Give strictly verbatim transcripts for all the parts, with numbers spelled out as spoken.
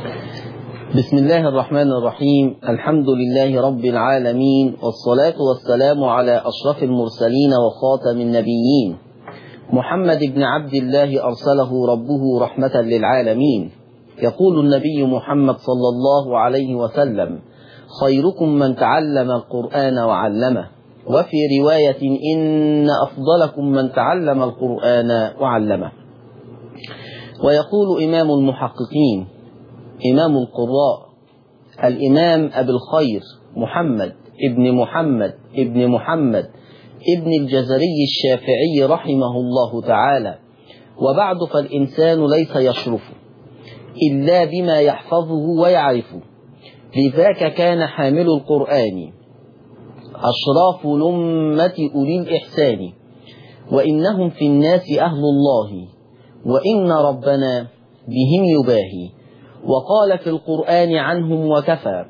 بسم الله الرحمن الرحيم. الحمد لله رب العالمين، والصلاة والسلام على أشرف المرسلين وخاتم النبيين، محمد بن عبد الله أرسله ربه رحمة للعالمين. يقول النبي محمد صلى الله عليه وسلم: خيركم من تعلم القرآن وعلمه. وفي رواية: إن أفضلكم من تعلم القرآن وعلمه. ويقول إمام المحققين إمام القراء الإمام أبي الخير محمد ابن محمد ابن محمد ابن الجزري الشافعي رحمه الله تعالى: وبعد فالإنسان ليس يشرف إلا بما يحفظه ويعرفه، لذاك كان حامل القرآن أشراف الأمة أولي الإحسان، وإنهم في الناس أهل الله، وإن ربنا بهم يباهي. وقال في القرآن عنهم: وكفى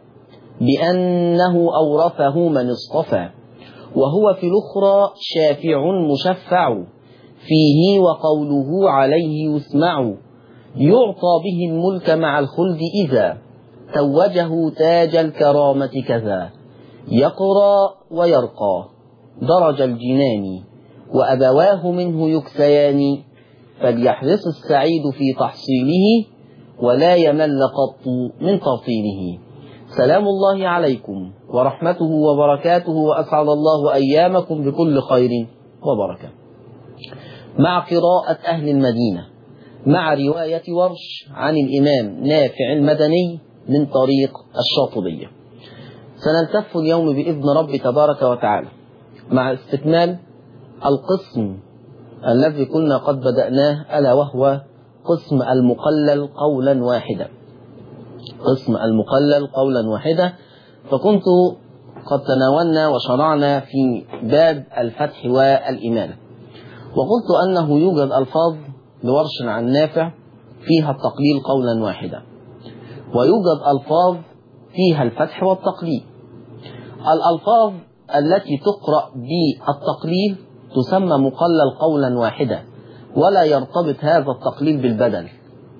بأنه أورثه من اصطفى، وهو في الأخرى شافع مشفع فيه، وقوله عليه يسمع، يعطى به الملك مع الخلد إذا توجه تاج الكرامة كذا، يقرى ويرقى درج الجنان، وأبواه منه يكسيان، فليحرص السعيد في تحصيله، ولا يمل قط من ترطيله. سلام الله عليكم ورحمته وبركاته، وأسعد الله أيامكم بكل خير وبركة. مع قراءة أهل المدينة مع رواية ورش عن الإمام نافع المدني من طريق الشاطبية، سنلتف اليوم بإذن رب تبارك وتعالى مع استكمال القسم الذي كنا قد بدأناه، ألا وهو قسم المقلل قولا واحدا. قسم المقلل قولا واحدا، فكنت قد تناولنا وشرعنا في باب الفتح والإمالة، وقلت أنه يوجد ألفاظ لورش عن نافع فيها التقليل قولا واحدا، ويوجد ألفاظ فيها الفتح والتقليل. الألفاظ التي تقرأ بالتقليل تسمى مقلل قولا واحدا، ولا يرتبط هذا التقليل بالبدل،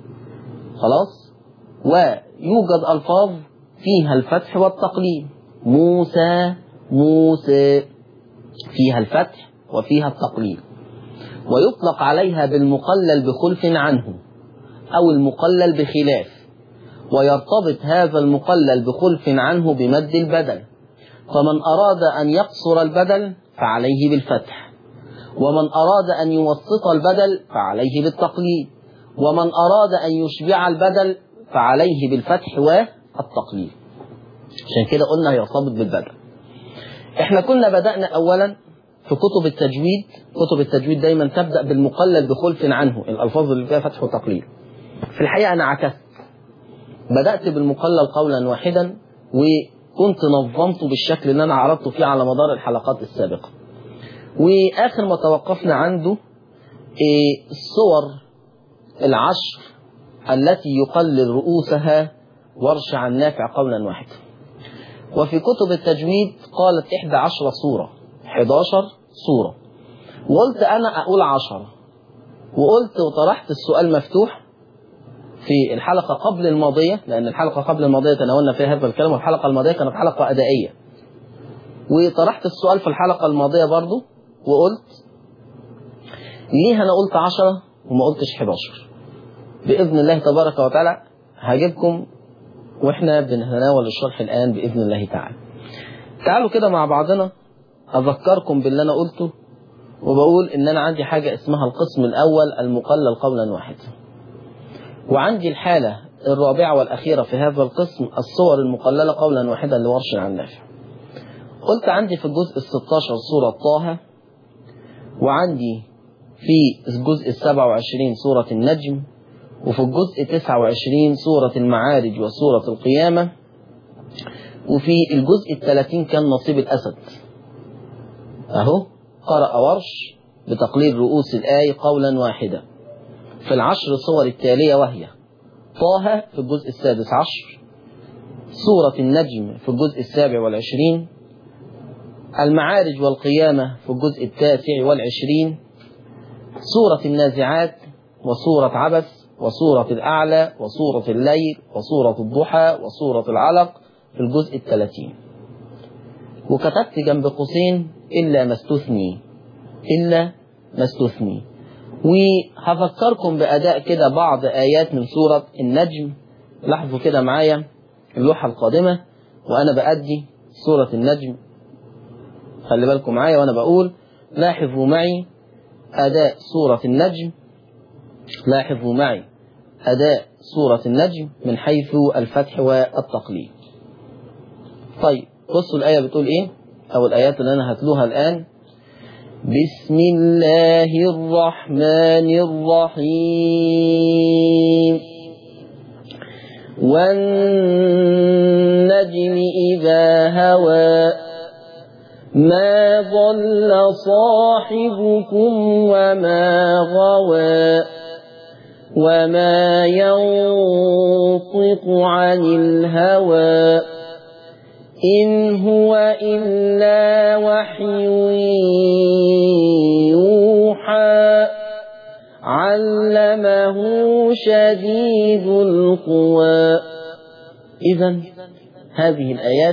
خلاص. ويوجد ألفاظ فيها الفتح والتقليل: موسى موسى، فيها الفتح وفيها التقليل، ويطلق عليها بالمقلل بخلف عنه أو المقلل بخلاف، ويرتبط هذا المقلل بخلف عنه بمد البدل، فمن أراد أن يقصر البدل فعليه بالفتح، ومن أراد أن يوسط البدل فعليه بالتقليل، ومن أراد أن يشبع البدل فعليه بالفتح والتقليل. عشان كده قلنا يرتبط بالبدل. احنا كنا بدأنا أولا في كتب التجويد. كتب التجويد دايما تبدأ بالمقلل بخلف عنه، الألفاظ اللي فيها فتح وتقليل. في الحقيقة أنا عكست، بدأت بالمقلل قولا واحدا، وكنت نظمته بالشكل اللي أنا عرضته فيه على مدار الحلقات السابقة. وآخر ما توقفنا عنده الصور العشر التي يقلل رؤوسها ورش عن نافع قولا واحدا. وفي كتب التجويد قالت إحدى عشر صورة، حداشر صورة، وقلت أنا أقول عشرة، وقلت وطرحت السؤال مفتوح في الحلقة قبل الماضية، لأن الحلقة قبل الماضية تناولنا فيها هذا الكلام، والحلقة الماضية كانت حلقة أدائية. وطرحت السؤال في الحلقة الماضية برضو، وقلت ليه أنا قلت عشرة وما قلتش حداشر. بإذن الله تبارك وتعالى هجيبكم وإحنا بنتناول الشرح الآن بإذن الله تعالى. تعالوا كده مع بعضنا أذكركم باللي أنا قلته، وبقول إن أنا عندي حاجة اسمها القسم الأول المقلل قولا واحدا، وعندي الحالة الرابعة والأخيرة في هذا القسم الصور المقللة قولا واحدا لورش عن نافع. قلت عندي في الجزء الستاشر سورة طه، وعندي في الجزء السابع والعشرين سورة النجم، وفي الجزء التاسع والعشرين سورة المعارج وسورة القيامة، وفي الجزء الثلاثين كان نصيب الأسد. أهو قرأ ورش بتقليل رؤوس الآية قولا واحدا في العشر صور التالية، وهي طه في الجزء السادس عشر، سورة النجم في الجزء السابع والعشرين، المعارج والقيامة في الجزء التاسع والعشرين، سورة النازعات وسورة عبس وسورة الأعلى وسورة الليل وسورة الضحى وسورة العلق في الجزء الثلاثين. وكتبت جنب قوسين إلا ما استثني، إلا ما استثني. وهفكركم بأداء كده بعض آيات من سورة النجم. لاحظوا كده معايا اللوحة القادمة وأنا بأدي سورة النجم، خلي بالكم معايا وأنا بقول. لاحظوا معي أداء سورة النجم، لاحظوا معي أداء سورة النجم من حيث الفتح والتقليل. طيب بصوا الآية بتقول إيه، أو الآيات اللي أنا هتلوها الآن. بسم الله الرحمن الرحيم. والنجم إذا هوى ما ضل صاحبكم وما غوى وما ينطق عن الهوى إن هو إلا وحي يوحى علمه شديد القوى. إذن هذه الآيات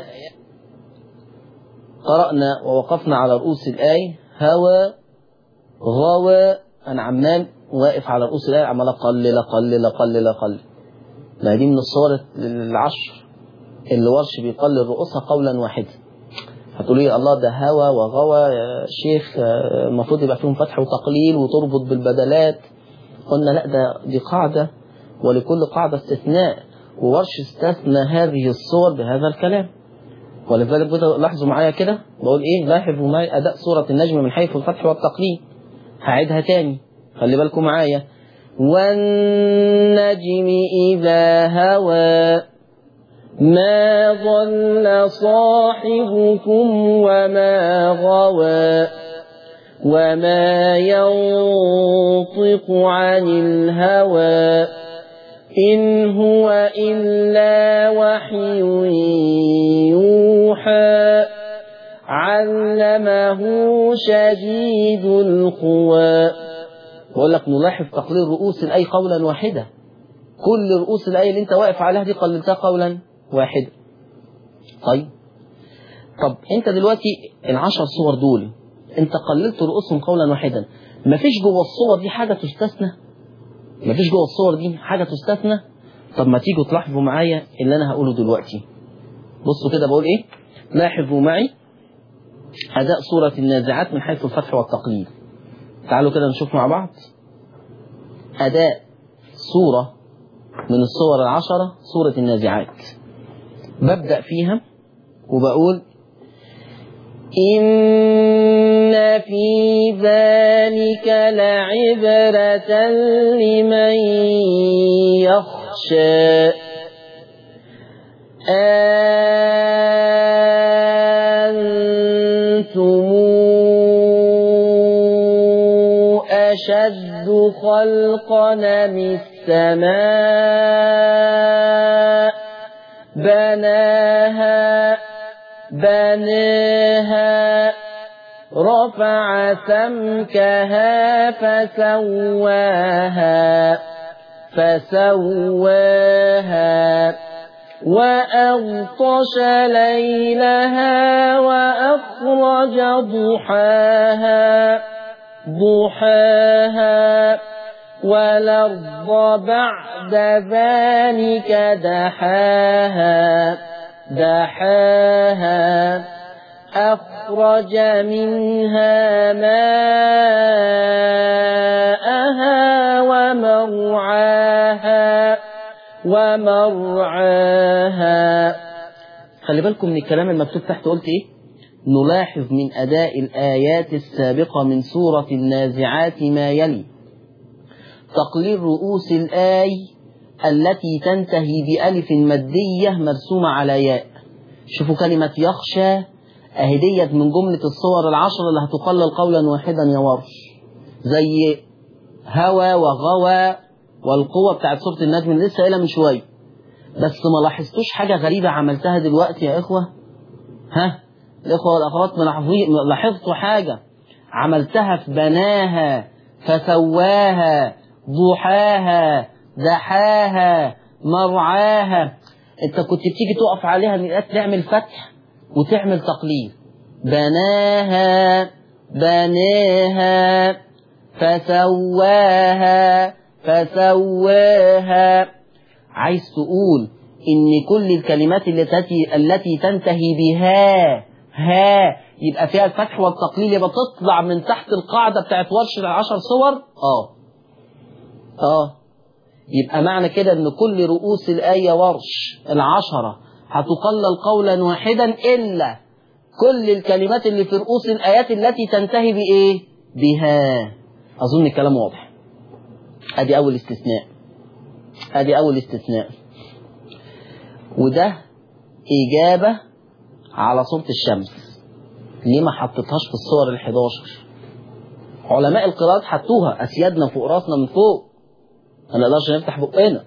قرأنا ووقفنا على رؤوس الآية. هوى، غوى، أنا عمال واقف على رؤوس الآية عمال أقلل أقلل أقلل أقلل. ما دي من الصور العشر اللي ورش بيقلل رؤوسها قولا واحدا. هتقولوا لي الله ده هوى وغوى يا شيخ، المفروض يبقى فيهم فتح وتقليل وتربط بالبدلات. قلنا لا، ده دي قاعدة ولكل قاعدة استثناء، وورش استثنى هذه الصور بهذا الكلام. ولذلك بدأ لاحظوا معايا كده بقول ايه، لاحظوا معايا أداء سورة النجم من حيث الفتح والتقليل. هعيدها تاني خلي بالكم معايا. والنجم إذا هوى ما ضل صاحبكم وما غوى وما ينطق عن الهوى إن هو إلا وحي يوحى علمه شديد القوى. بقول لك نلاحظ تقليل رؤوس الآية قولا واحدا. كل رؤوس الآية اللي انت واقف عليها دي قللتها قولا واحدا. طيب طب انت دلوقتي العشر صور دول انت قللت رؤوسهم قولا واحدا، مفيش جوه الصور دي حاجة تستثنى؟ مفيش جوه الصور دي حاجة تستثنى؟ طب ما تيجوا تلاحظوا معايا اللي انا هقوله دلوقتي. بصوا كده بقول ايه، لاحظوا معي أداء سورة النازعات من حيث الفتح والتقليل. تعالوا كده نشوف مع بعض أداء سورة من الصور العشرة، سورة النازعات. ببدأ فيها وبقول إن في ذلك لعبرة لمن يخشى أنتم أشد خلقا من السماء بناها بناها رفع سمكها فسواها فسواها وأغطش ليلها وأخرج ضحاها ضحاها والأرض بعد ذلك دحاها دحاها أخرج منها ماءها ومرعاها ومرعاها. خلي بالكم من الكلام المكتوب تحت، قلت ايه؟ نلاحظ من أداء الآيات السابقة من سورة النازعات ما يلي: تقليل رؤوس الآي التي تنتهي بألف مادية مرسومة على ياء. شوفوا كلمة يخشى أهديت من جملة الصور العشر اللي هتقلل قولا واحدا يا ورش، زي هوى وغوى والقوة بتاعت سورة النجم اللي لسه قايلها من شوية. بس ما لاحظتوش حاجة غريبة عملتها دلوقتي يا إخوة؟ ها الإخوة والأخوات ملاحظين؟ لاحظتوا حاجة عملتها في بناها فسواها ضحاها دحاها مرعاها. انت كنت بتيجي تقف عليها من الآيات تعمل فتح وتعمل تقليل. بناها بناها فسواها فسواها. عايز تقول ان كل الكلمات التي التي تنتهي بها ها يبقى فيها الفتح والتقليل، يبقى تطلع من تحت القاعدة بتاعت ورش العشر صور. اه اه يبقى معنى كده ان كل رؤوس الآية ورش العشرة هتقلل قولا واحدا إلا كل الكلمات اللي في رؤوس الآيات التي تنتهي بإيه؟ بها. أظن الكلام واضح. أدي أول استثناء أدي أول استثناء وده إجابة على سورة الشمس. ليه ما حطيتهاش في الصور الحداشر؟ علماء القراءات حطوها، أسيادنا فوق راسنا من فوق، ما نقدرش نفتح بقنا.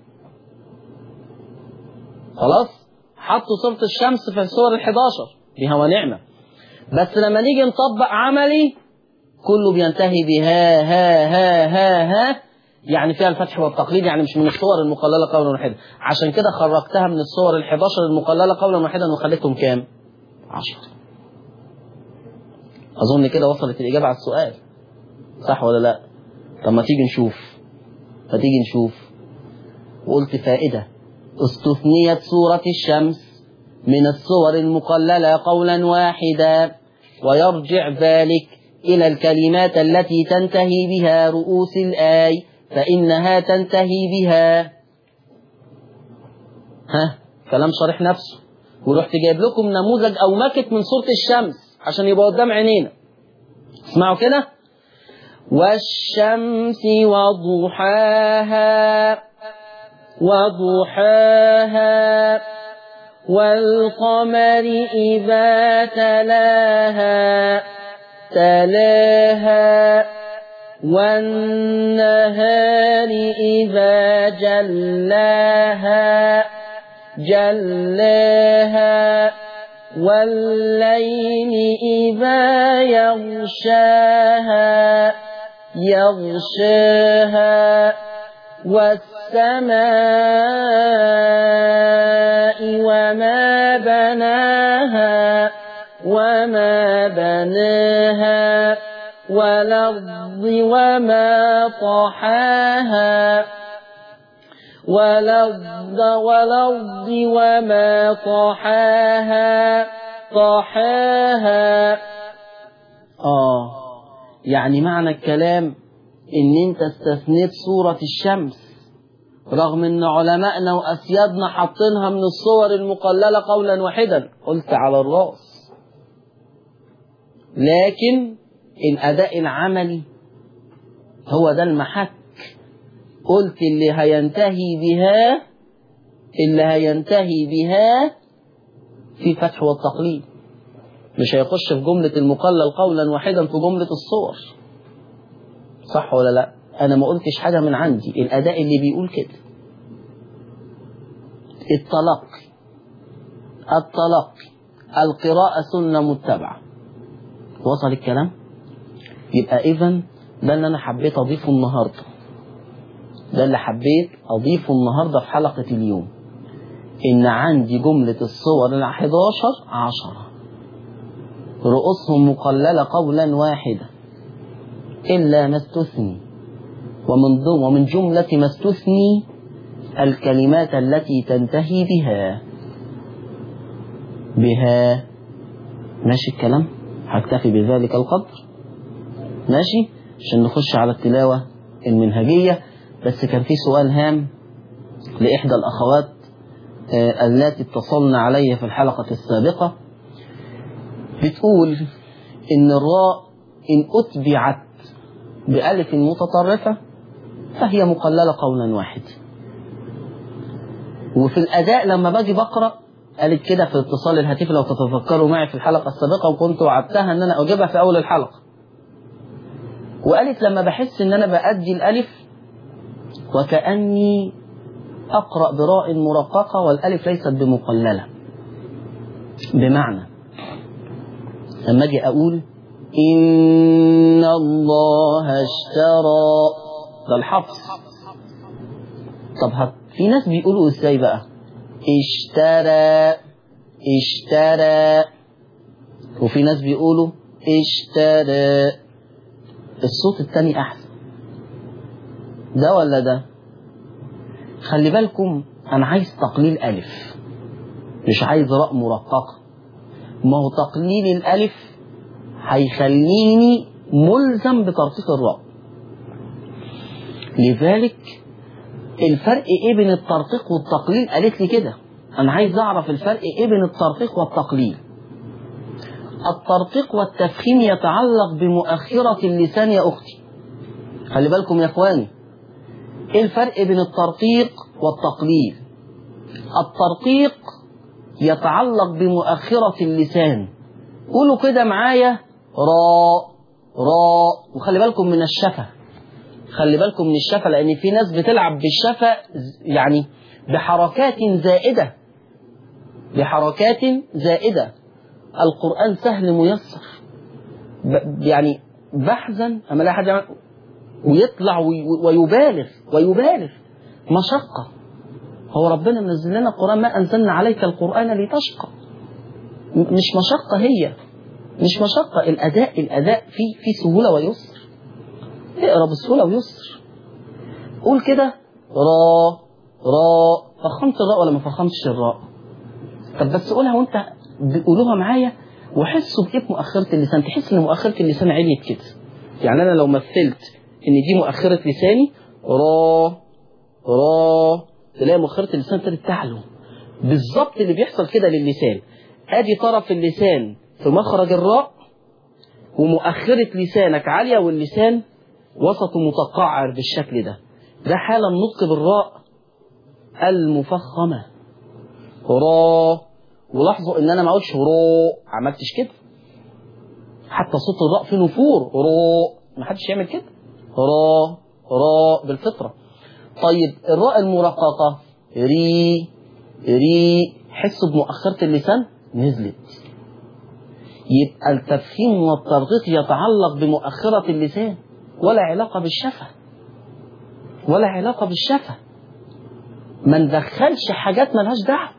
خلاص حطوا سورة الشمس في الصور الحداشر بها ونعمة، بس لما نيجي نطبق عملي كله بينتهي بها ها ها ها ها، يعني فيها الفتح والتقليد، يعني مش من الصور المقللة قولا واحدا. عشان كده خرجتها من الصور الحداشر المقللة قولا واحدا وخليتهم كام؟ عشرة. أظن كده وصلت الإجابة على السؤال، صح ولا لا؟ طب ما تيجي نشوف ما تيجي نشوف وقلت فائدة: استثنيت سورة الشمس من الصور المقللة قولا واحدا، ويرجع ذلك إلى الكلمات التي تنتهي بها رؤوس الآي فإنها تنتهي بها. ها كلام شارح نفسه. ورحت جايب لكم نموذج أو ماكت من سورة الشمس عشان يبقى قدام عينينا. اسمعوا كده: والشمس وضحاها وضحاها والقمر إذا تلاها تلاها والنهار إذا جلاها جلاها والليل إذا يغشاها يغشاها والسماء وما بناها وما بناها والأرض وما طحاها والأرض والأرض وما طحاها طحاها. آه يعني معنى الكلام إن أنت استثنيت سورة الشمس رغم إن علمائنا وأسيادنا حاطينها من الصور المقللة قولا واحدا. قلت على الرأس، لكن الأداء العملي هو ده المحك. قلت اللي هينتهي بها اللي هينتهي بها في فتح والتقليد، مش هيخش في جملة المقلل قولا واحدا في جملة الصور. صح ولا لا؟ أنا ما قلتش حاجة من عندي، الأداء اللي بيقول كده. التلقي التلقي القراءة سنة متبعة. وصل الكلام؟ يبقى إذن ده اللي أنا حبيت أضيفه النهاردة، ده اللي حبيت أضيفه النهاردة في حلقة اليوم، إن عندي جملة الصور الحداشر عشرة رؤوسهم مقللة قولا واحدا إلا ما استثني، ومن ضمن ومن جملة ما استثني الكلمات التي تنتهي بها بها. ماشي الكلام؟ هكتفي بذلك القدر. ماشي عشان نخش على التلاوة المنهجية. بس كان في سؤال هام لإحدى الأخوات آه التي اتصلن علي في الحلقة السابقة، بتقول إن الراء إن أتبعت بألف متطرفة فهي مقللة قولا واحد. وفي الأداء لما باجي بقرأ قالت كده في اتصال الهاتف لو تتذكروا معي في الحلقة السابقة، وكنت وعدتها أن أنا أجيبها في أول الحلقة. وقالت لما بحس أن أنا بأدي الألف وكأني أقرأ براء مرققة والألف ليست بمقللة. بمعنى لما أجي أقول إن الله اشترى، ده الحفظ، طب هت... في ناس بيقولوا ازاي بقى؟ اشترى اشترى، وفي ناس بيقولوا اشترى. الصوت التاني احسن، ده ولا ده؟ خلي بالكم، انا عايز تقليل الف، مش عايز راء مرققه. ما هو تقليل الالف هيخليني ملزم بترقيق الراء. لذلك الفرق ايه بين الترقيق والتقليل؟ قالت لي كده، انا عايز اعرف الفرق ايه بين الترقيق والتقليل. الترقيق والتفخيم يتعلق بمؤخرة اللسان يا اختي. خلي بالكم يا اخواني، ايه الفرق بين الترقيق والتقليل؟ الترقيق يتعلق بمؤخرة اللسان. قولوا كده معايا، راء راء. وخلي بالكم من الشفة، خلي بالكم من الشفة، لأن في ناس بتلعب بالشفة يعني بحركات زائدة، بحركات زائدة. القرآن سهل ميسر، يعني بحزن أما لا حد ويطلع ويبالغ ويبالغ مشقة. هو ربنا منزل لنا القرآن، ما أنزلنا عليك القرآن لتشقى. مش مشقة، هي مش مشقة. الأداء الأداء في في سهولة ويسر. اقرا بسهولة ويسر. قول كده راء راء. فخمت الراء ولا ما فخمتش الراء؟ طب بس قولها وانت بيقولوها معايا، وحسوا بايه مؤخرة اللسان. تحس ان مؤخرة اللسان عليت كده. يعني انا لو مثلت ان دي مؤخرة لساني راء راء، تلاقي مؤخرة اللسان ابتدت تعلو. بالظبط اللي بيحصل كده للسان. ادي طرف اللسان في مخرج الراء، ومؤخرة لسانك عالية واللسان وسطه متقعر بالشكل ده. ده حال النطق بالراء المفخمة راء. ولاحظوا ان انا ما اقولش راء، عملتش كده. حتى صوت الراء فيه نفور، راء ما حدش يعمل كده. راء راء بالفطرة. طيب الراء المرققة ري ري، حسوا بمؤخرة اللسان نزلت. يبقى التفخيم والترقيق يتعلق بمؤخرة اللسان، ولا علاقة بالشفة، ولا علاقة بالشفة. ما ندخلش حاجات ملهاش دعوة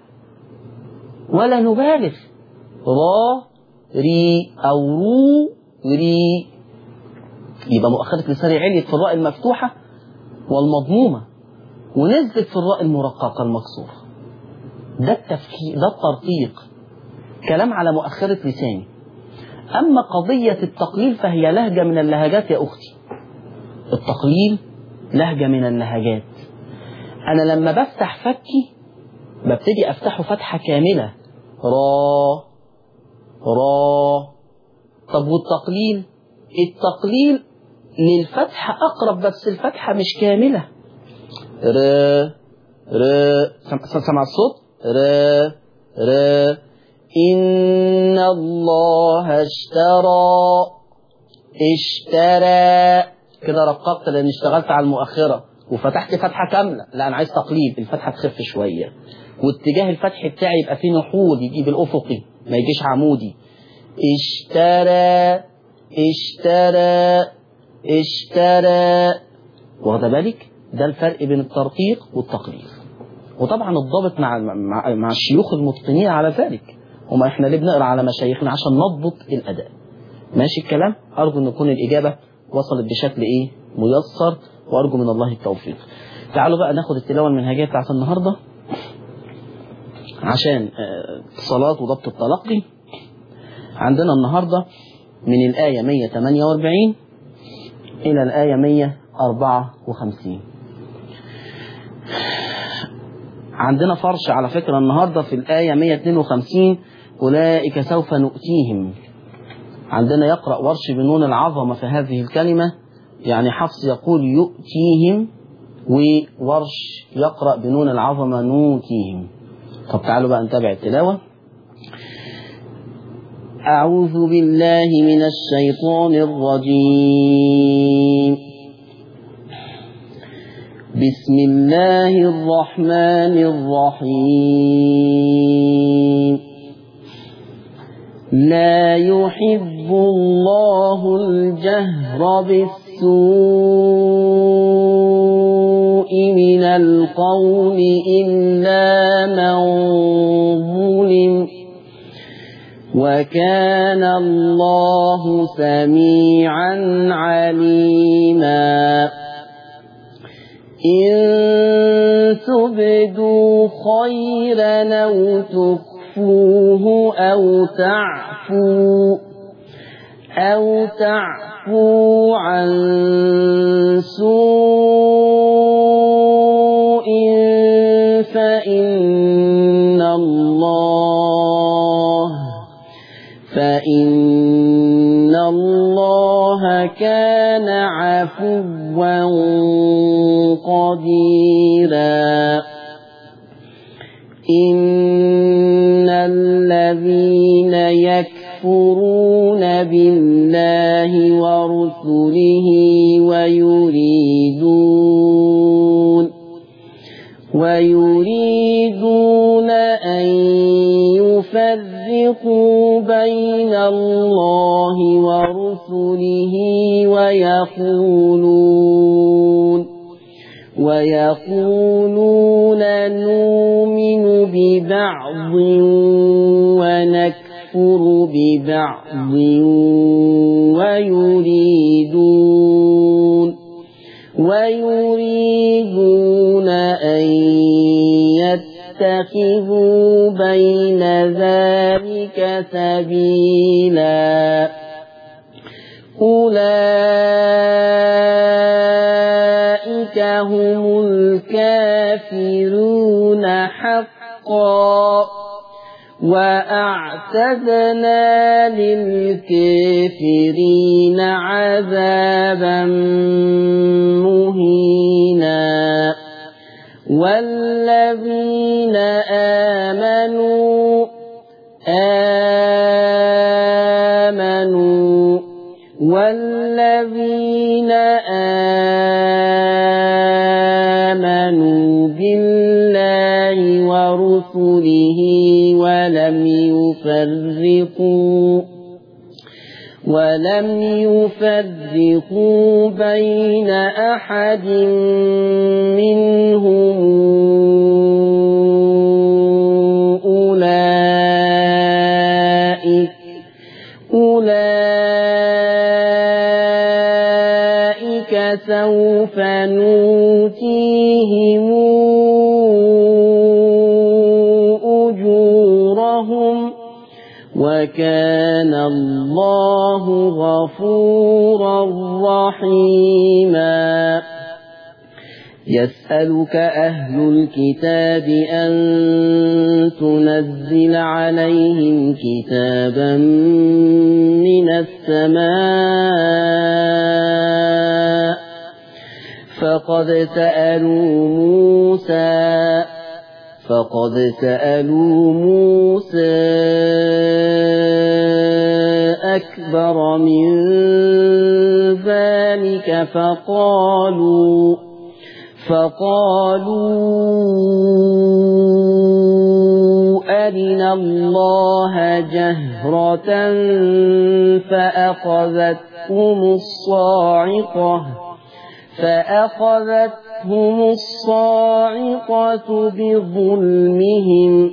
ولا نبالغ. را ري أو رو ري، يبقى مؤخرة لساني عليت في الراء المفتوحة والمضمومة، ونزلت في الراء المرققة المكسورة. ده التفكير، ده الترقيق. كلام على مؤخرة لساني. أما قضية التقليل فهي لهجة من اللهجات يا أختي. التقليل لهجة من اللهجات. أنا لما بفتح فكي ببتدي أفتحه فتحة كاملة، را را. طب والتقليل؟ التقليل للفتحة أقرب، بس الفتحة مش كاملة. ر ر، سمع الصوت؟ ر ر. إن الله اشترى اشترى، كده رققت لأن اشتغلت على المؤخرة وفتحت فتحة كاملة. لا أنا عايز تقليل، الفتحة تخف شوية، واتجاه الفتح بتاعي يبقى فيه نحول، يجي بالأفقي ما يجيش عمودي. اشترى اشترى اشترى. واخد بالك؟ ده الفرق بين الترقيق والتقليل. وطبعا الضابط مع مع, مع الشيوخ المتقنين على ذلك. وما احنا ليه بنقرا على مشايخنا؟ عشان نضبط الاداء. ماشي الكلام؟ ارجو ان تكون الاجابه وصلت بشكل ايه؟ ميسر، وارجو من الله التوفيق. تعالوا بقى ناخد التلاوه المنهجيه بتاعت النهارده عشان اتصالات وضبط التلقي. عندنا النهارده من الايه مية وتمانية واربعين الى الايه مية واربعة وخمسين. عندنا فرش على فكرة النهاردة في الآية مية واتنين وخمسين، أولئك سوف نؤتيهم. عندنا يقرأ ورش بنون العظمة في هذه الكلمة، يعني حفص يقول يؤتيهم، وورش يقرأ بنون العظمة نوتيهم. طب تعالوا بقى نتابع التلاوة. أعوذ بالله من الشيطان الرجيم. بسم الله الرحمن الرحيم. لا يحب الله الجهر بالسوء من القول إلا من ظلم وكان الله سميعا عليما إن تبدوا خيرا أو تخفوه أو تعفوا أو تعفوا عن سوء فإن الله فإن الله كان عفوا قديرا إن الذين يكفرون بالله ورسله ويريدون ويريدون أن يفرقوا بين الله ورسله ويقولون ويقولون نؤمن ببعض ونكفر ببعض ويريدون ويريدون أن يتخذوا بين ذلك سبيلا أولئك هم الكافرون حقا وأعتدنا للكافرين عذابا مهينا والذين آمنوا آمنوا والذين آمنوا بالله ورسله ولم يفرقوا ولم يفرقوا بين أحد منهم أولئك أولئك سوف نؤتيهم أجورهم وكان الله غفورا رحيما يسألك أهل الكتاب أن تنزل عليهم كتابا من السماء فقد سألوا موسى فقد سألوا موسى أكبر من ذلك فقالوا فقالوا أرنا الله جهرة فأخذتهم الصاعقة فأخذتهم الصاعقة بظلمهم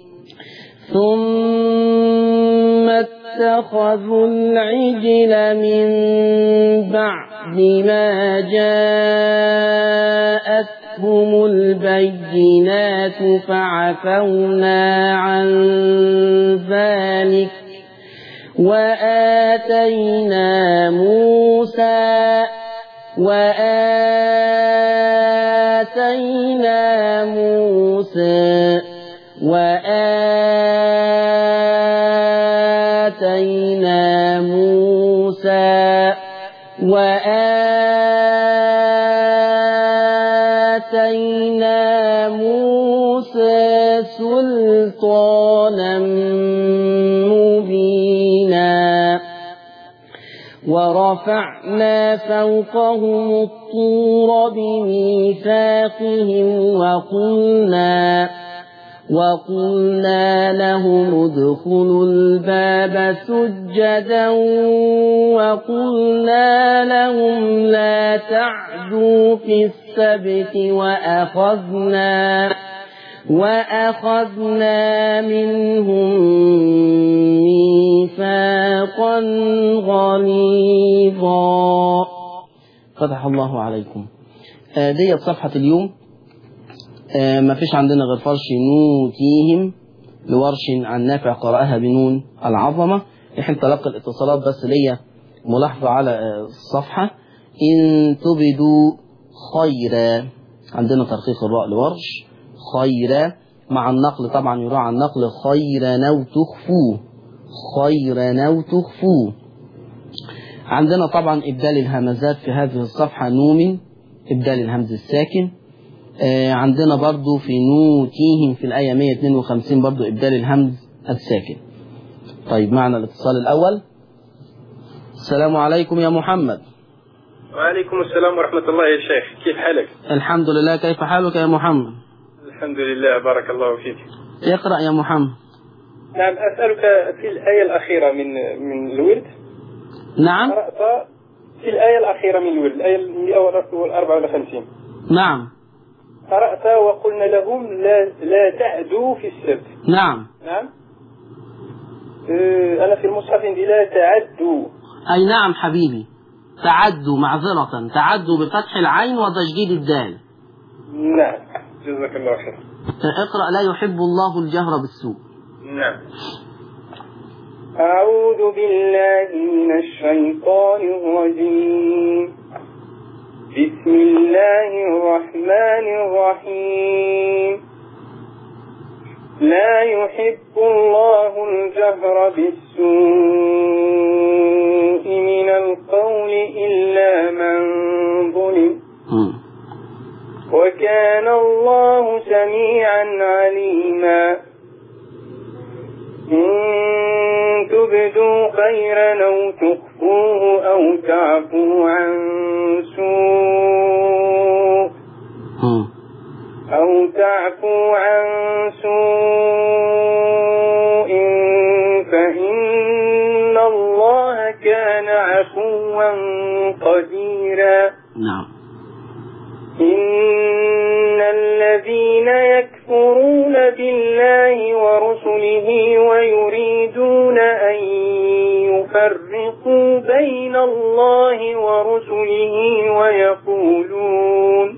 ثم اتخذوا العجل من بعد ما جاءتهم البينات فعفونا عن ذلك وآتينا موسى وآتينا موسى وآتينا موسى وآتينا موسى سلطانا مبينا ورفعنا فوقهم الطور بميثاقهم وقلنا وقلنا لهم ادخلوا الباب سجدا وقلنا لهم لا تعدوا في السبت وأخذنا وأخذنا منهم ميثاقا غليظا. فتح الله عليكم. آه ديت صفحة اليوم. آه ما فيش عندنا غير فرش نوتيهم لورش عن نافع قرأها بنون العظمة. احنا تلقى الاتصالات بس ليا ملاحظة على آه الصفحة. إن تبدوا خيرا، عندنا ترخيص الراء لورش خيرا مع النقل، طبعا يراعى النقل خيرا أو تخفوه خيرا أو تخفوه. عندنا طبعا إبدال الهمزات في هذه الصفحة نوم، إبدال الهمز الساكن. آه عندنا برضو في نوتيهم في الآية مئة واثنين وخمسين برضو إبدال الهمز الساكن. طيب معنا الاتصال الأول. السلام عليكم يا محمد. وعليكم السلام ورحمة الله يا شيخ، كيف حالك؟ الحمد لله، كيف حالك يا محمد؟ الحمد لله، بارك الله فيك. اقرأ يا محمد. نعم، أسألك في الآية الأخيرة من من الورد. نعم. قرأت في الآية الأخيرة من الورد، الآية مئة وأربعة وخمسين. نعم. قرأت وقلنا لهم لا لا تعدوا في السبت. نعم. نعم. أه أنا في المصحف عندي لا تعدوا. أي نعم حبيبي، تعدوا، معذرة، تعدوا بفتح العين وتشديد الدال. نعم، جزاك الله خير. اقرأ لا يحب الله الجهر بالسوء. نعم. أعوذ بالله من الشيطان الرجيم. بسم الله الرحمن الرحيم. لا يحب الله الجهر بالسوء من القول إلا من ظلم وكان الله سميعا عليما. إن تبدوا خيرا أو تخفوه أو تعفوا عن سوء أو تعفوا عن سوء فإن الله كان عفوا قديرا. نعم. إن الذين يكفرون بالله ورسله ويريدون أن يفرقوا بين الله ورسله ويقولون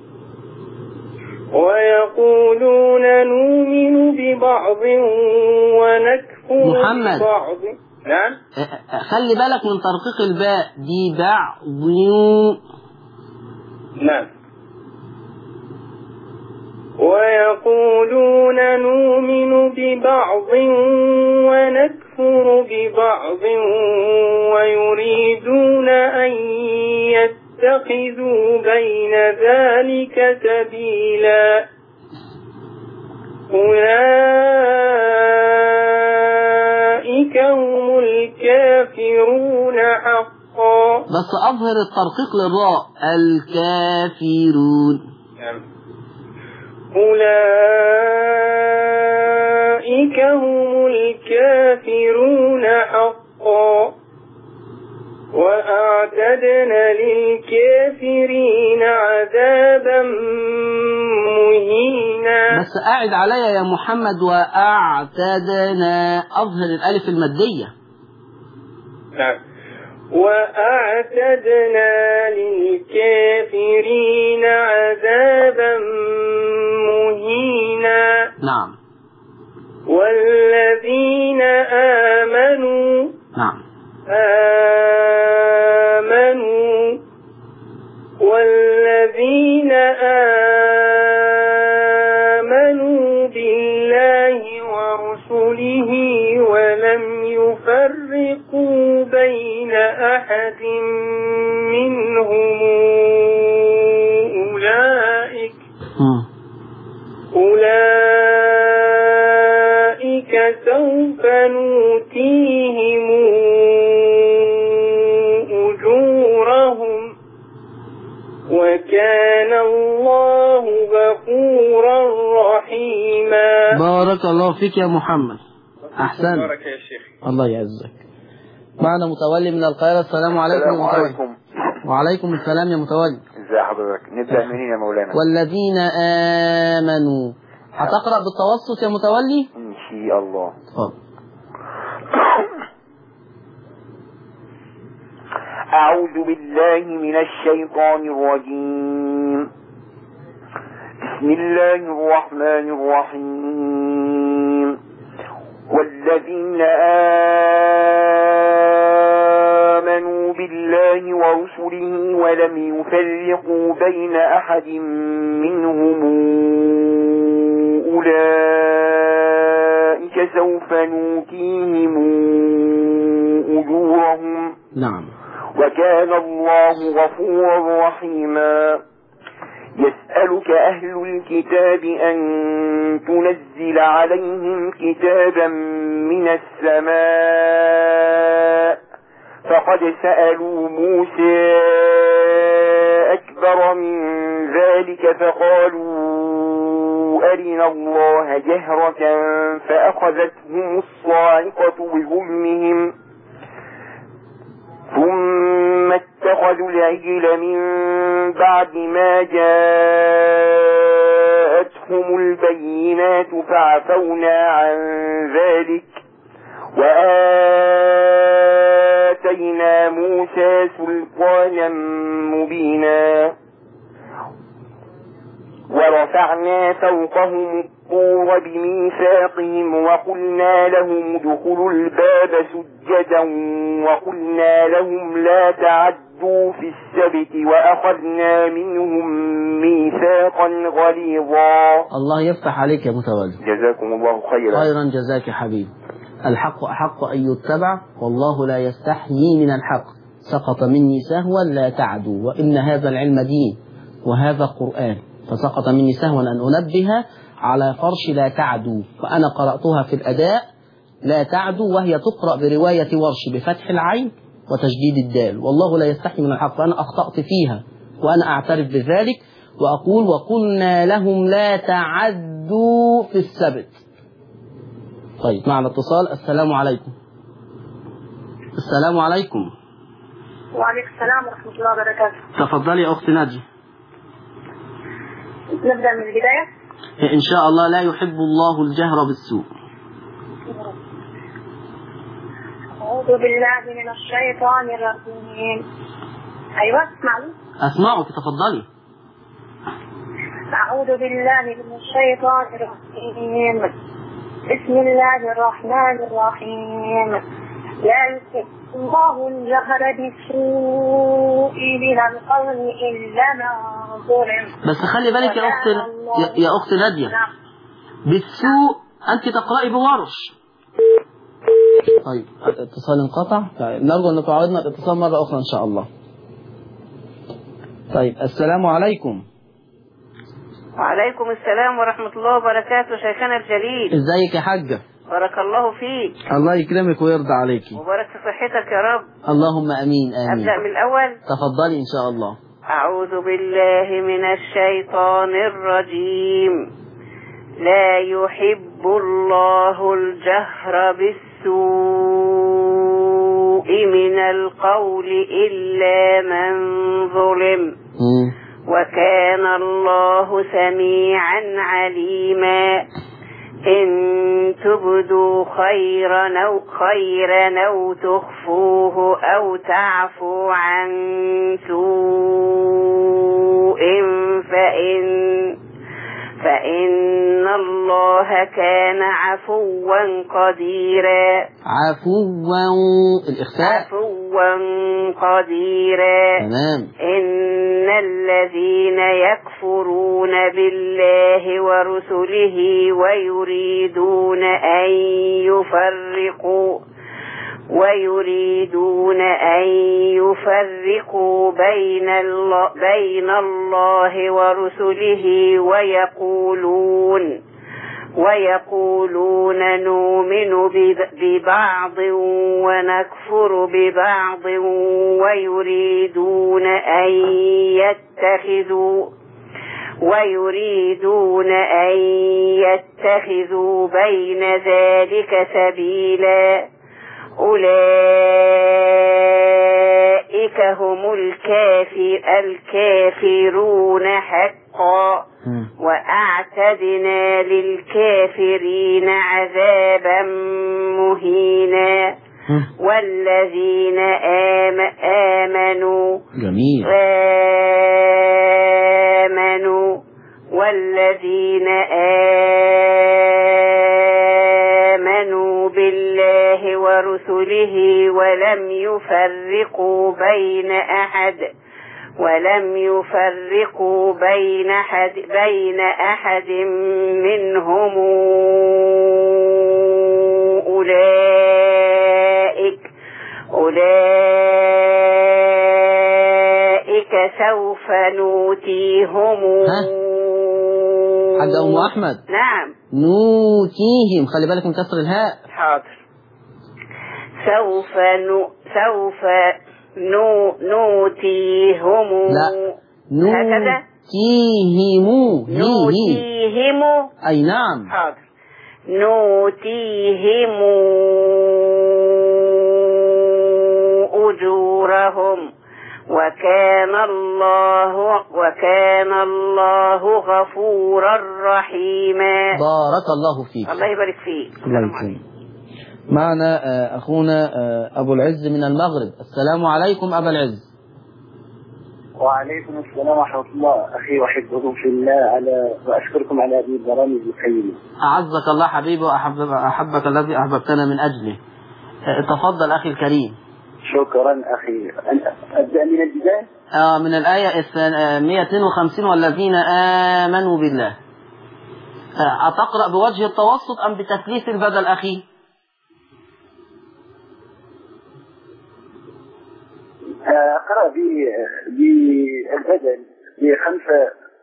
ويقولون نؤمن ببعض ونكفر محمد. ببعض. نعم. خلي بالك من ترقيق الباء دي، بعض. نعم. ويقولون نؤمن ببعض ونكفر ببعض ويريدون أن يتخذوا بين ذلك سبيلا. أولئك هم الكافرون حقا. بس أظهر الترقيق للراء، الكافرون. نعم. أولئك هم الكافرون حقا وأعتدنا للكافرين عذابا مهينا. بس قاعد عليا يا محمد، وأعتدنا، أظهر الألف المادية. نعم. وأعتدنا للكافرين عذابا مهينا. نعم. والذين آمنوا نعم. آمنوا والذين آمنوا بالله ورسله ولم يفرقوا بين أحد منهم أولئك أولئك سوف نؤتيهم أجورهم وكان الله غفورا رحيما. بارك بارك الله فيك يا محمد. أحسن. بارك يا شيخ. الله يعزك. معنا متولي من القاهرة. السلام عليكم. السلام عليكم. وعليكم السلام يا متولي. ازي حضرتك؟ نبدأ منين يا مولانا؟ والذين آمنوا. هتقرأ بالتوسط يا متولي؟ إن شاء الله. اتفضل. أعوذ بالله من الشيطان الرجيم. بسم الله الرحمن الرحيم. والذين آمنوا بالله ورسله ولم يفرقوا بين أحد منهم أولئك سوف نؤتيهم أجورهم. نعم. وكان الله غفورا رحيما. يسألك أهل الكتاب أن تنزل عليهم كتابا من السماء فقد سألوا موسى أكبر من ذلك فقالوا أرنا الله جهرة فأخذتهم الصاعقة بظلمهم ثم اتخذوا العجل من بعد ما جاءتهم البينات فعفونا عن ذلك وآتينا موسى سلطانا مبينا ورفعنا فوقهم الطور بميثاقهم وقلنا لهم ادخلوا الباب سجدا وقلنا لهم لا تعدوا في السبت وأخذنا منهم ميثاقا غليظا. الله يفتح عليك يا متولي. جزاكم الله خيرا. خيرا جزاك حبيبي. الحق أحق أن يتبع والله لا يستحيي من الحق. سقط مني سهوا لا تعدوا وإن هذا العلم دين وهذا قرآن. فسقط مني سهوا أن أنبه على فرش لا تعدو، وأنا قرأتها في الأداء لا تعدو وهي تقرأ برواية ورش بفتح العين وتشديد الدال، والله لا يستحي من الحق، فأنا أخطأت فيها وأنا أعترف بذلك وأقول وقلنا لهم لا تعدوا في السبت. طيب معنا اتصال. السلام عليكم. السلام عليكم. وعليكم السلام ورحمة الله وبركاته. تفضلي يا أختي ناجي. نبدأ من البداية. إن شاء الله. لا يحب الله الجهر بالسوء. أعوذ بالله من الشيطان الرجيم. أيوة اسمعني. أسمعك تفضلي. أعوذ بالله من الشيطان الرجيم. بسم الله الرحمن الرحيم. لا يحب الله الجهر بالسوء من القول إلا من ظلم. بس خلي بالك يا أخت يا أخت نادية. نعم. بالسوء أنت تقرأي بورش. طيب الاتصال انقطع، نرجو أن تعودنا الاتصال مرة أخرى إن شاء الله. طيب السلام عليكم. وعليكم السلام ورحمة الله وبركاته. شيخنا الجليل ازيك يا حاجة؟ بارك الله فيك. الله يكرمك ويرضى عليك وبارك في صحتك يا رب. اللهم أمين آمين. أبدأ من الأول. تفضلي إن شاء الله. أعوذ بالله من الشيطان الرجيم. لا يحب الله الجهر بالسوء من القول إلا من ظلم م. وكان الله سميعا عليما. إن تبدوا خيرا أو خيرا أو تخفوه أو تعفو عن سوء فإن فإن الله كان عفوا قديرا. عفوا الإخفاء. عفوا قديرا. تمام. إن الذين يكفرون بالله ورسله ويريدون أن يفرقوا ويريدون أن يفرقوا بين الله, بين الله ورسله ويقولون ويقولون نؤمن ببعض ونكفر ببعض ويريدون أن يتخذوا ويريدون أن يتخذوا بين ذلك سبيلا أولئك هم الكافر الكافرون حقا وأعتدنا للكافرين عذابا مهينا والذين آم آمنوا جميل آمنوا والذين آمنوا بالله ورسله ولم يفرقوا بين أحد ولم يفرقوا بين أحد بين أحد منهم أولئك أولئك سوف نوتيهم. حاج أم أحمد. نعم. نوتيهم، خلي بالك من كسر الهاء. حاضر. سوف نو سوف نو نوتيهم. لا هكذا. نوتيهم. نوتيهم. أي نعم. حاضر. نوتيهم أجورهم وكان الله وكان الله غفورا رحيما. بارك الله فيك. الله يبارك فيك. الله يكرمك. معنا أخونا أبو العز من المغرب. السلام عليكم أبا العز. وعليكم السلام ورحمة الله. أخي وأحبكم في الله على وأشكركم على هذه البرامج القيمة. أعزك الله حبيبي وأحبك أحبك الذي أحببتنا من أجله. تفضل أخي الكريم. شكرا أخي. أبدأ من البداية؟ آه من الآية مئة واثنين وخمسين والذين آمنوا بالله. أتقرأ بوجه التوسط أم بتثليث البدل أخي؟ أقرأ بالبدل بخمسة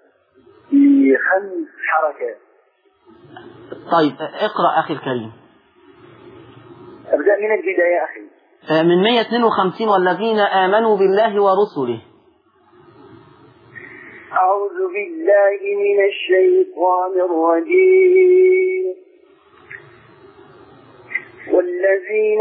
بخمس حركات. طيب اقرأ أخي الكريم. أبدأ من البداية أخي. من مئة واثنين وخمسين والذين آمنوا بالله ورسله. أعوذ بالله من الشيطان الرجيم. والذين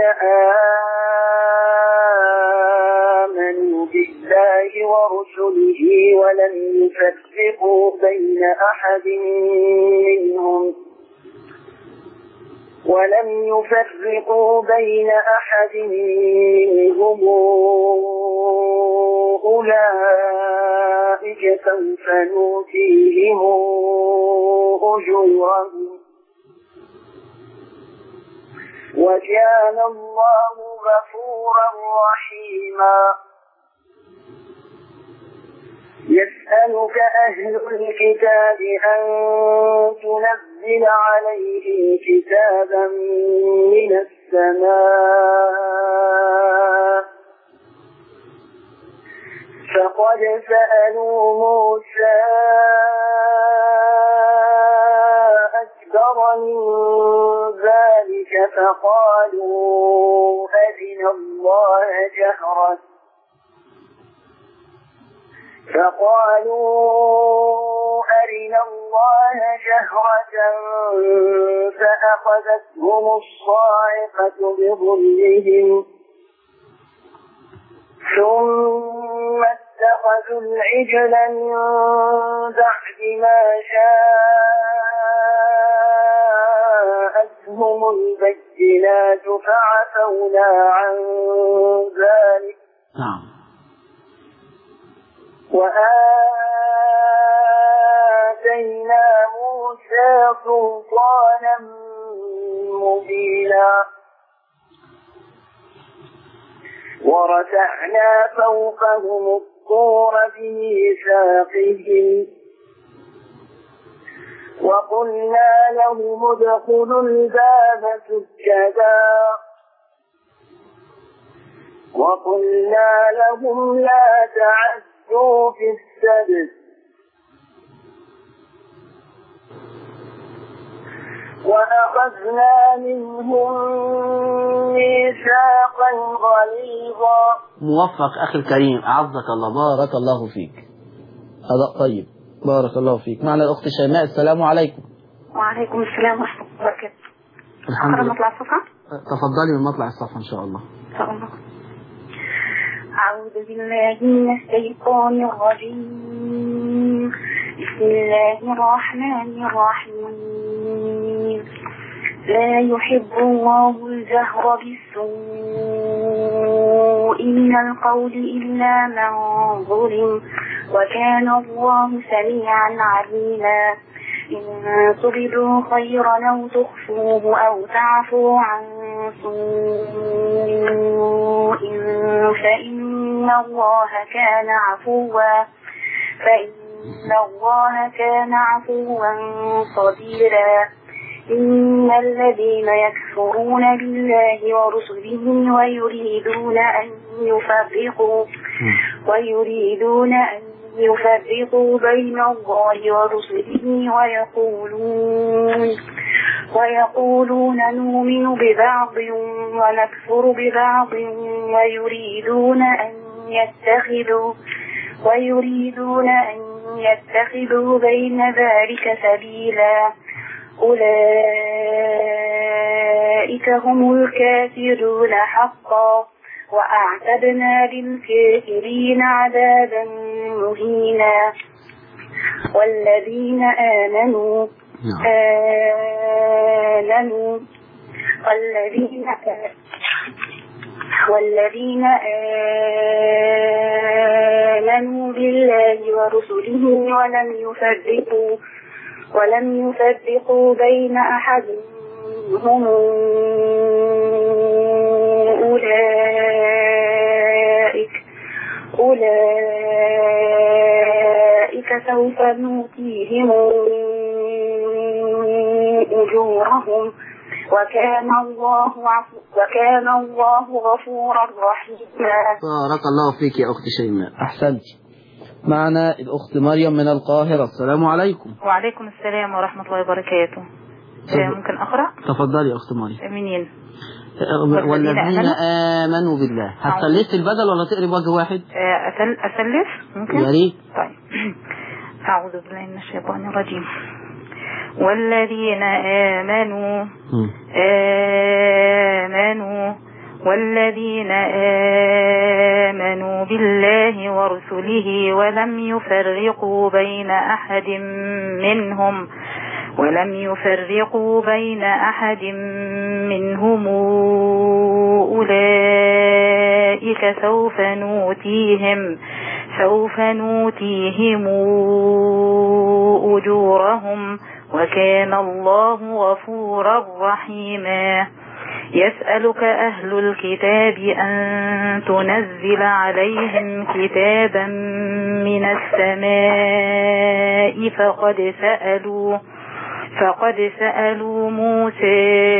آمنوا بالله ورسله ولم يفرقوا بين أحد منهم ولم يفرقوا بين أحد منهم أولئك سوف نؤتيهم أجورهم وكان الله غفورا رحيما. يسألك أهل الكتاب أن تنزل عليهم كتابا من السماء فقد سألوا موسى أكبر من ذلك فقالوا أرنا الله جهرة فقالوا أرنا الله جهرة فأخذتهم الصاعقة بظلمهم ثم اتخذوا العجل من بعد ما جاءتهم البينات فعفونا عن ذلك. نعم. وآتينا موسى سلطانا مبينا ورفعنا فوقهم الطور بميثاقهم وقلنا لهم ادخلوا الباب سجدا وقلنا لهم لا تعدوا في السبت وأخذنا منهم ميثاقا غليظا. موفق أخي الكريم، أعزك الله، بارك الله فيك. هذا طيب. بارك الله فيك. معنا الأخت شيماء. السلام عليكم. وعليكم السلام ورحمة الله وبركاته. الحمد لله. مطلع الصفحة. تفضلي من مطلع الصفحة إن شاء الله. إن شاء الله. أعوذ بالله من الشيطان الرجيم. بسم الله الرحمن الرحيم. لا يحب الله الجهر بالسوء من القول إلا من ظلم وكان الله سميعا عليما. إن تبدوا خيرا أو تخفوه أو تعفوا عن سوء فإن الله كان عفوا فإن الله كان عفوا قديرا. إن الذين يكفرون بالله ورسله ويريدون أن يفرقوا ويريدون أن يفرقوا بين الله ورسله ويقولون ويقولون نؤمن ببعض ونكفر ببعض ويريدون أن يتخذوا ويريدون أن يتخذوا بين ذلك سبيلا. أولئك هم الكافرون حقا وأعتدنا للكافرين عذابا مهينا. والذين آمنوا آمنوا والذين والذين آمنوا بالله ورسله ولم يفرقوا ولم يفرقوا بين أحد منهم أولئك أولئك سوف نؤتيهم أجورهم وكان الله عفو وكان الله غفورا رحيما. بارك الله فيك يا أخت شيماء، أحسنت. معنا الأخت مريم من القاهرة. السلام عليكم. وعليكم السلام ورحمة الله وبركاته. ممكن أقرأ؟ تفضلي يا أخت مريم. منين؟ والذين آمنوا بالله. هتسلف البدل ولا تقري بوجه واحد؟ أسل أسلف ممكن؟ يا ريت. طيب. أعوذ بالله من الشيطان الرجيم. والذين آمنوا آمنوا والذين آمنوا بالله ورسله ولم يفرقوا بين أحد منهم ولم يفرقوا بين أحد منهم أولئك سوف نؤتيهم سوف نؤتيهم أجورهم وكان الله غفورا رحيما. يسألك أهل الكتاب أن تنزل عليهم كتابا من السماء فقد سألوا فقد سألوا موسى.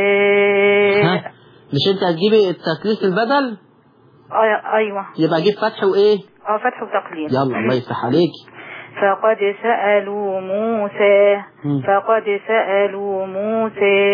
مش انت هتجيبي التكليف البدل؟ ايوه. يبقى اجيب فتح وايه؟ اه فتح وتقليل. يلا الله يفتح عليكي. فقد سألوا موسى فقد سألوا موسى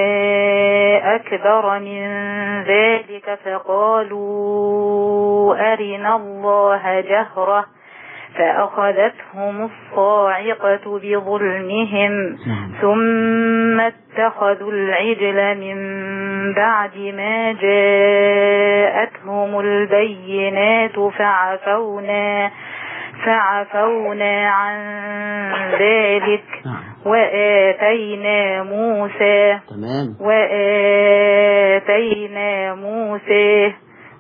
أكبر من ذلك فقالوا أرنا الله جهرة فأخذتهم الصاعقة بظلمهم ثم اتخذوا العجل من بعد ما جاءتهم البينات فعفونا فعفونا عن ذلك وآتينا موسى وآتينا موسى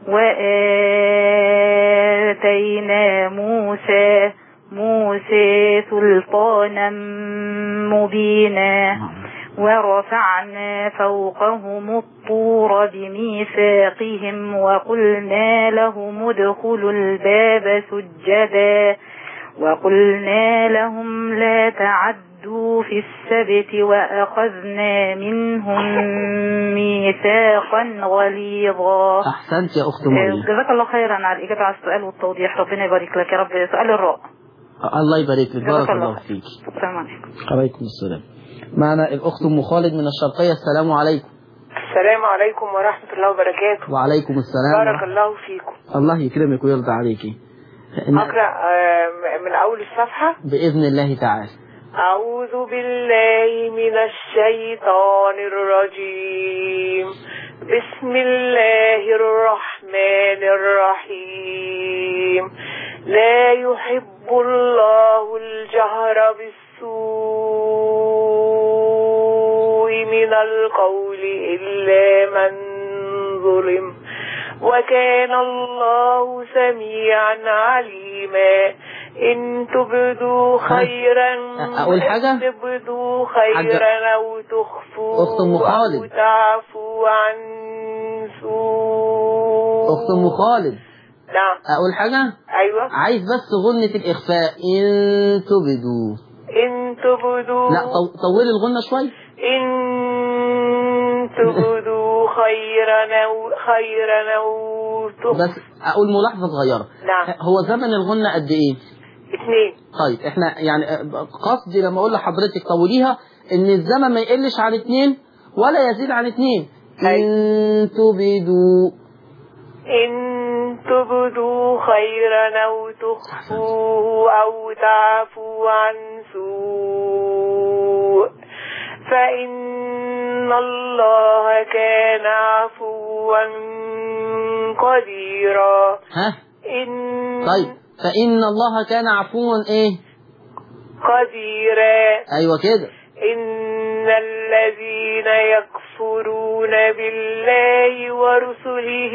وآتينا موسى موسى سلطانا مبينا ورفعنا فوقهم الطور بميثاقهم وقلنا لهم ادخلوا الباب سجدا وقلنا لهم لا تعدوا في السبت وأخذنا منهم ميثاقا غليظا. أحسنت يا أخت مريم. جزاك الله خيرا على الإجابة على السؤال والتوضيح. ربنا يبارك لك يا رب. سؤال الراء. الله يبارك لك. بارك الله فيك. السلام عليكم. عليكم السلام. معنا الأخت أم خالد من الشرقية. السلام عليكم. السلام عليكم ورحمة الله وبركاته. وعليكم السلام. بارك الله فيكم. الله يكرمك ويرضى عليكي. أقرأ آه، من أول الصفحة بإذن الله تعالى. أعوذ بالله من الشيطان الرجيم. بسم الله الرحمن الرحيم. لا يحب الله الجهر بالسوء من القول إلا من ظلم وكان الله سميعا عليما. إن تبدوا خيرا أقول حاجة إن تبدوا خيرا أو تخفوا أخت أم خالد أو تعفوا عن سوء. أخت أم خالد نعم. أقول حاجة. أيوة. عايز بس غنة الإخفاء. إن تبدوا إن تبدوا لا طولي الغنة شوي. إن تبدوا خيرا أو خيرا أو تخفوا. بس أقول ملاحظة صغيرة. نعم. هو زمن الغنة قد إيه؟ اثنين. طيب احنا يعني قصدي لما اقول لحضرتك طوليها ان الزمن ما يقلش عن اتنين ولا يزيد عن اتنين. ان تبدوا ان تبدوا خيرا او تخفوه او تعفوا عن سوء فإن الله كان عفوا قديرا. ها إن طيب فإن الله كان عفوا ايه قديرا. ايوه كده. إن الذين يكفرون بالله ورسله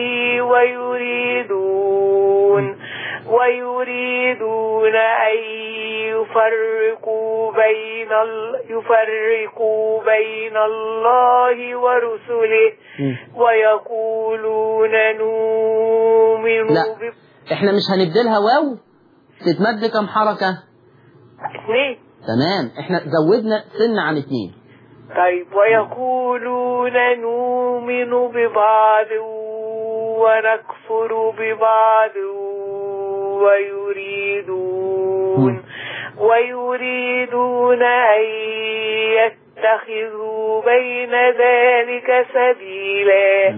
ويريدون ويريدون أن يفرقوا بين ال... يفرقوا بين الله ورسله ويقولون نؤمن لا ب... احنا مش هنبدلها واو تتمد كم حركة؟ اثنين. تمام احنا زودنا سن عن اتنين. طيب ويقولون نؤمن ببعض ونكفر ببعض ويريدون ويريدون أن يتخذوا بين ذلك سبيلا.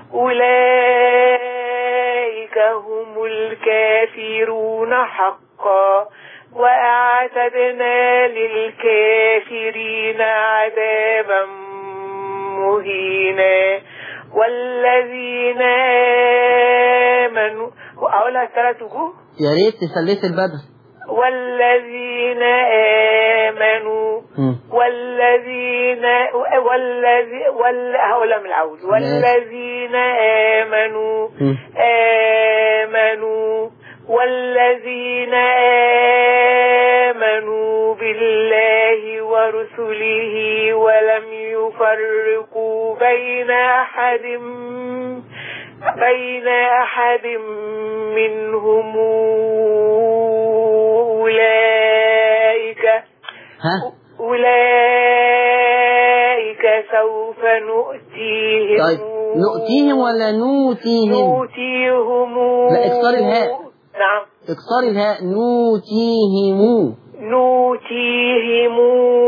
أولئك هم الكافرون حقا وأعتدنا للكافرين عذابا مهينا. والذين آمنوا أقولها ثلاث وجوه يا ريت تثلث البدل. والذين آمنوا والذين والذي وال هقولها من الأول. والذين آمنوا آمنوا والذين آمنوا بالله ورسله ولم يفرقوا بين أحد بين أحد منهم أولئك أولئك سوف نؤتيهم. طيب نؤتيهم ولا نوتيهم؟ نؤتيهم. لا اكسر الهاء. نعم اكسر الهاء. نوتيهم نوتيهم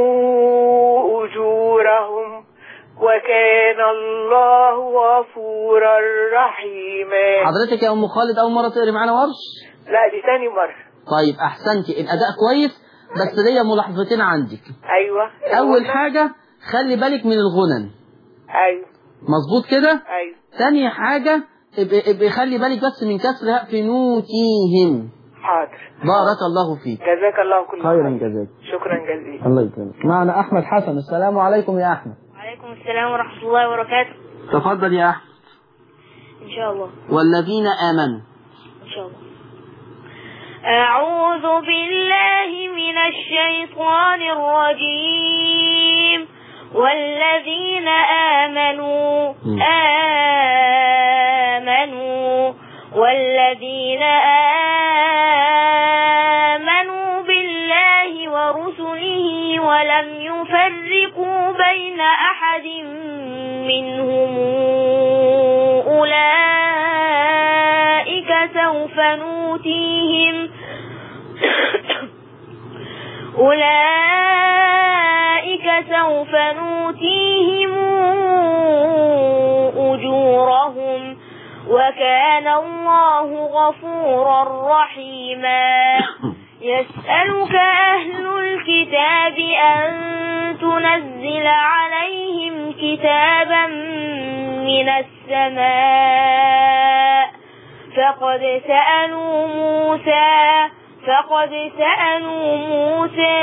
أجورهم وكان الله غفورا رحيما. حضرتك يا أم خالد أول مرة تقري معانا ورش؟ لا دي تاني مرة. طيب أحسنتي الأداء كويس بس ليا ملاحظتين عندك. أيوة. أول حاجة خلي بالك من الغنن. أيوة مظبوط كده. أيوة. تاني حاجة ابقى خلي بالك بس من كسر الهاء في نوتيهم. حاضر. بارك الله فيك. جزاك الله كل خير. خيرا جزاك. شكرا جزيلا. الله يكرمك. معنا أحمد حسن. السلام عليكم يا أحمد. وعليكم السلام ورحمة الله وبركاته. تفضل يا أحمد. إن شاء الله. والذين آمنوا. إن شاء الله. أعوذ بالله من الشيطان الرجيم. والذين آمنوا آمنوا والذين آمنوا بالله ورسله ولم يفرقوا بين أحد منهم أولئك سوف نؤتيهم أولئك سوف نؤتيهم أجورهم و وكان الله غفورا رحيما يسألك أهل الكتاب أن تنزل عليهم كتابا من السماء فقد سألوا موسى فقد سألوا موسى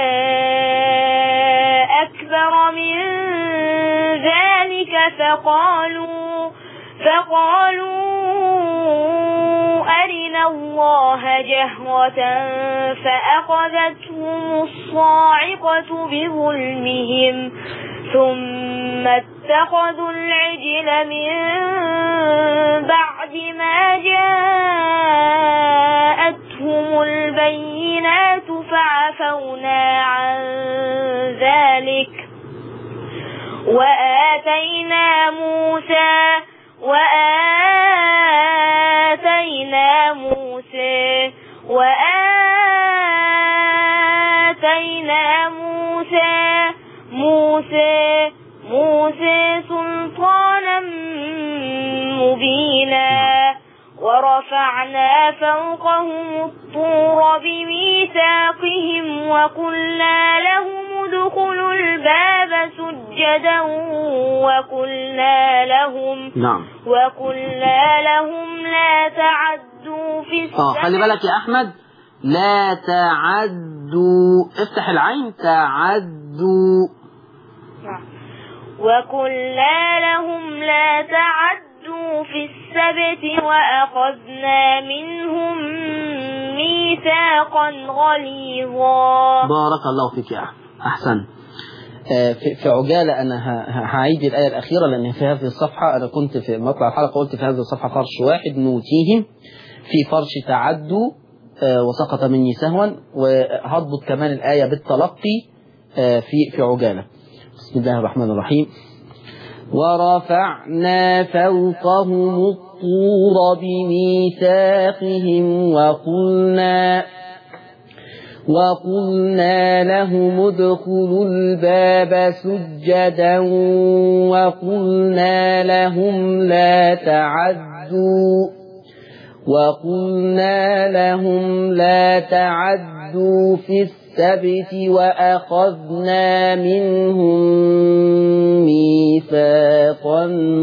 أكبر من ذلك فقالوا فقالوا أرنا الله جهرة فأخذتهم الصاعقة بظلمهم ثم اتخذوا العجل من بعد ما جاءتهم البينات فعفونا عن ذلك وآتينا موسى وآتينا موسى وآتينا موسى موسى موسى سلطانا مبينا ورفعنا فوقهم الطور بميثاقهم وقلنا لهم ادخلوا الباب سجدا وقلنا لهم نعم وقلنا لهم لا تعدوا في السبت اه خلي بالك يا أحمد لا تعدوا افتح العين تعدوا وقلنا لهم لا تعدوا في السبت وأخذنا منهم ميثاقا غليظا. بارك الله فيك يا أحمد أحسن. في عجالة أنا هعيد الآية الأخيرة لأن في هذه الصفحة أنا كنت في مطلع الحلقة قلت في هذه الصفحة فرش واحد نوتيهم في فرش تعدوا وسقط مني سهوا وهضبط كمان الآية بالتلقي في في عجالة. بسم الله الرحمن الرحيم. ورفعنا فوقهم الطور بميثاقهم وقلنا وقلنا لهم ادخلوا الباب سجدا وقلنا لهم لا تعدوا وقلنا لهم لا تعدوا في السبت وأخذنا منهم ميثاقا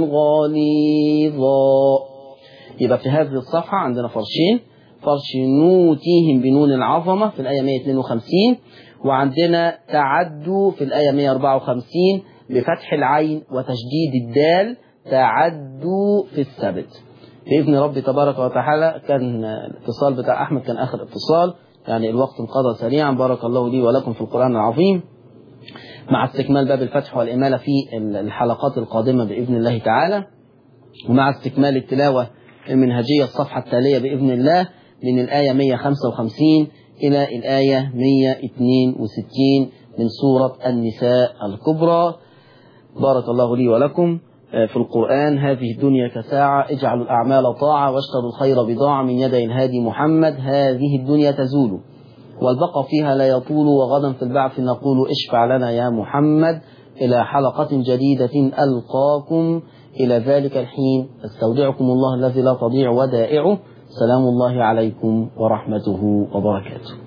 غليظا. يبقى في هذه الصفحة عندنا فرشين، فرش نوتيهم بنون العظمة في الآية مئة واثنين وخمسين وعندنا تعدوا في الآية مئة وأربعة وخمسين بفتح العين وتشديد الدال تعدوا في السبت. بإذن ربي تبارك وتعالى. كان الاتصال بتاع أحمد كان آخر اتصال، يعني الوقت انقضى سريعا. بارك الله لي ولكم في القرآن العظيم، مع استكمال باب الفتح والإمالة في الحلقات القادمة بإذن الله تعالى، ومع استكمال التلاوة المنهجية الصفحة التالية بإذن الله من الآية مئة وخمسة وخمسين إلى الآية مئة واثنين وستين من سورة النساء الكبرى. بارك الله لي ولكم في القرآن. هذه الدنيا كساعة، اجعلوا الأعمال طاعة واشتروا الخير بضاعة من يدي الهادي محمد. هذه الدنيا تزول والبقى فيها لا يطول، وغدا في البعث نقول اشفع لنا يا محمد. إلى حلقة جديدة ألقاكم، إلى ذلك الحين استودعكم الله الذي لا تضيع ودائعه. سلام الله عليكم ورحمته وبركاته.